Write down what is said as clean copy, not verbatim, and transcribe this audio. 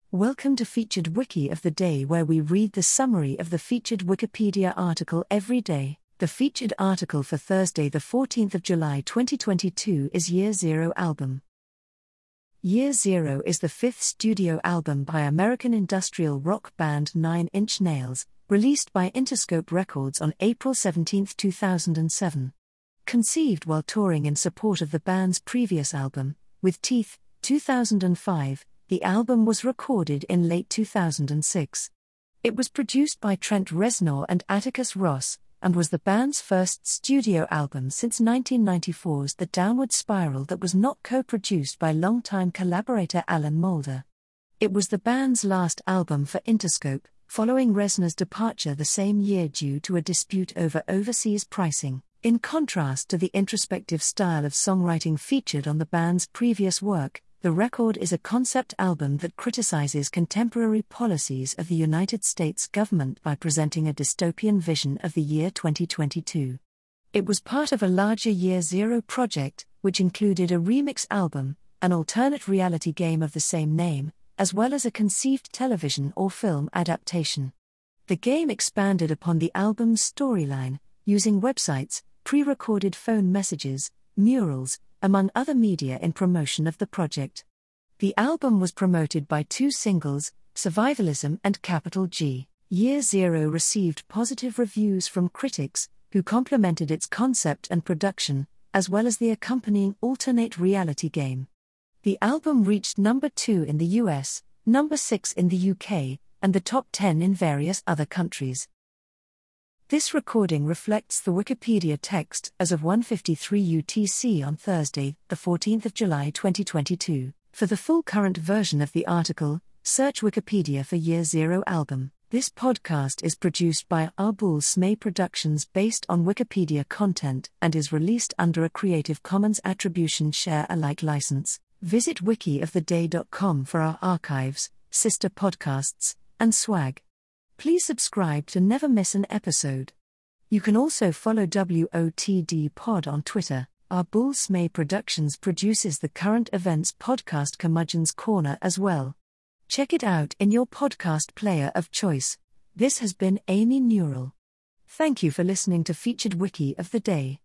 Welcome to Featured Wiki of the Day, where we read the summary of the featured Wikipedia article every day. The featured article for Thursday, the 14th of July 2022 is Year Zero album. Year Zero is the fifth studio album by American industrial rock band Nine Inch Nails, released by Interscope Records on April 17, 2007. Conceived while touring in support of the band's previous album, With Teeth, 2005, the album was recorded in late 2006. It was produced by Trent Reznor and Atticus Ross, and was the band's first studio album since 1994's The Downward Spiral that was not co-produced by longtime collaborator Alan Moulder. It was the band's last album for Interscope, following Reznor's departure the same year due to a dispute over overseas pricing, in contrast to the introspective style of songwriting featured on the band's previous work. The record is a concept album that criticizes contemporary policies of the United States government by presenting a dystopian vision of the year 2022. It was part of a larger Year Zero project, which included a remix album, an alternate reality game of the same name, as well as a conceived television or film adaptation. The game expanded upon the album's storyline, using websites, pre-recorded phone messages, murals, among other media in promotion of the project. The album was promoted by two singles, Survivalism and Capital G. Year Zero received positive reviews from critics, who complimented its concept and production, as well as the accompanying alternate reality game. The album reached number 2 in the US, number 6 in the UK, and the top 10 in various other countries. This recording reflects the Wikipedia text as of 1:53 UTC on Thursday, the 14th of July 2022. For the full current version of the article, search Wikipedia for Year Zero album. This podcast is produced by Arbul Smay Productions based on Wikipedia content and is released under a Creative Commons Attribution Share Alike license. Visit wikioftheday.com for our archives, sister podcasts, and swag. Please subscribe to never miss an episode. You can also follow WOTD Pod on Twitter. Arbul Smay Productions produces the Current Events podcast Curmudgeon's Corner as well. Check it out in your podcast player of choice. This has been Amy Newell. Thank you for listening to Featured Wiki of the Day.